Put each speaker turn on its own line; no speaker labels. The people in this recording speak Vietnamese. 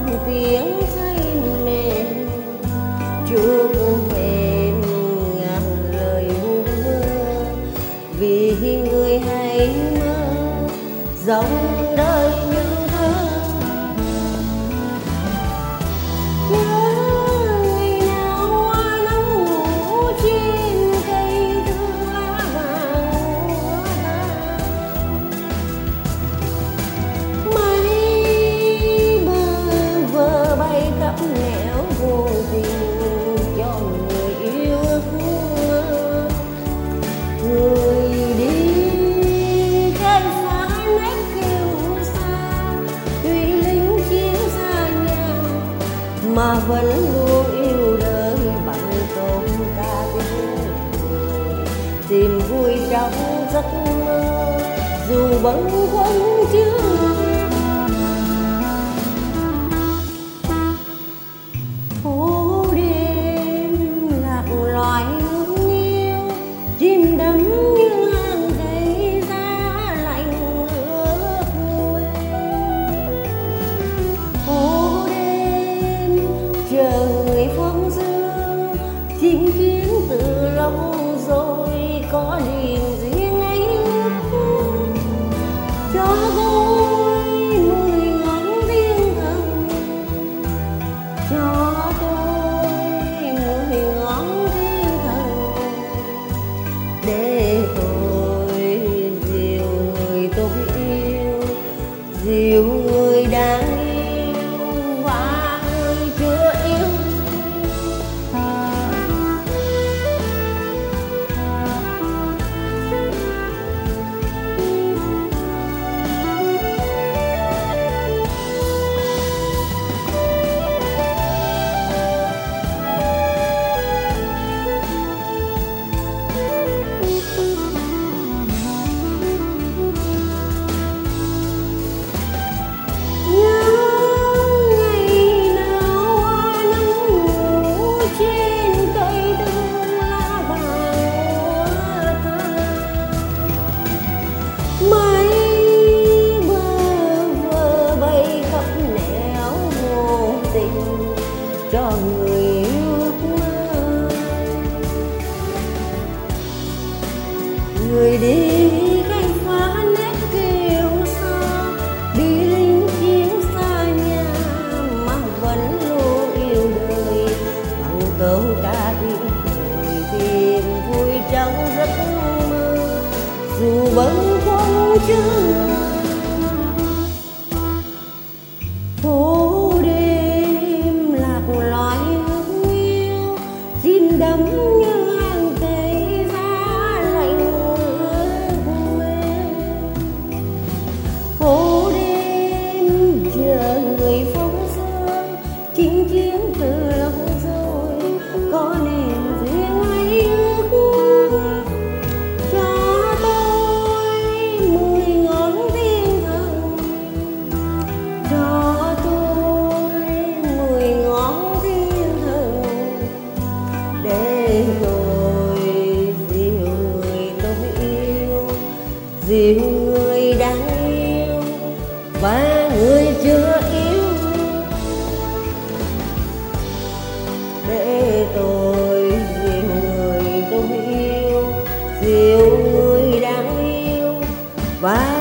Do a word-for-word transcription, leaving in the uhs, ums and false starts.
tiếng say mềm chúc thêm ngàn lời vu vơ, vì người hãy mơ dòng đời như thơ. Nhớ ngày nào hoa nắng ngủ trên cây thương lá vàng úa vàng, mây bơ vơ bay khắp nẻo vô tình cho người yêu ước mơ. Người đi khai phá nét kiêu sa, tuy lính chiến xa nhà mà vẫn luôn yêu đời bằng câu ca tiếng người, tìm vui trong giấc mơ dù bâng khuâng chưa. Phố đêm lạc loài hương yêu, chim đắm như hàng cây giá lạnh ướt quên. Phố đêm chờ người phong dương, chinh chiến từ lâu rồi có niềm riêng ấy ước cho tôi mười ngón thiên thần, cho tôi mười ngón thiên thần, để tôi dìu người tôi yêu, dìu người đang yêu và người chưa yêu. Cho người ước mơ, người đi khai phá nét kiêu sa, đi lính chiến xa nhà mà vẫn luôn yêu đời bằng câu ca tiếng cười, tìm vui trong giấc mơ dù bâng khuâng chưa. Phố đêm lạc loài hương yêu, chim đắm như hàng cây giá lạnh ướt mềm. Phố đêm chờ người phong dương, chinh chiến từ lâu rồi có niềm riêng ấy ước cho tôi mười ngón thiên thần, cho để rồi dìu người tôi yêu, dìu người đang yêu và người chưa yêu, để tôi dìu người tôi yêu, dìu người đang yêu và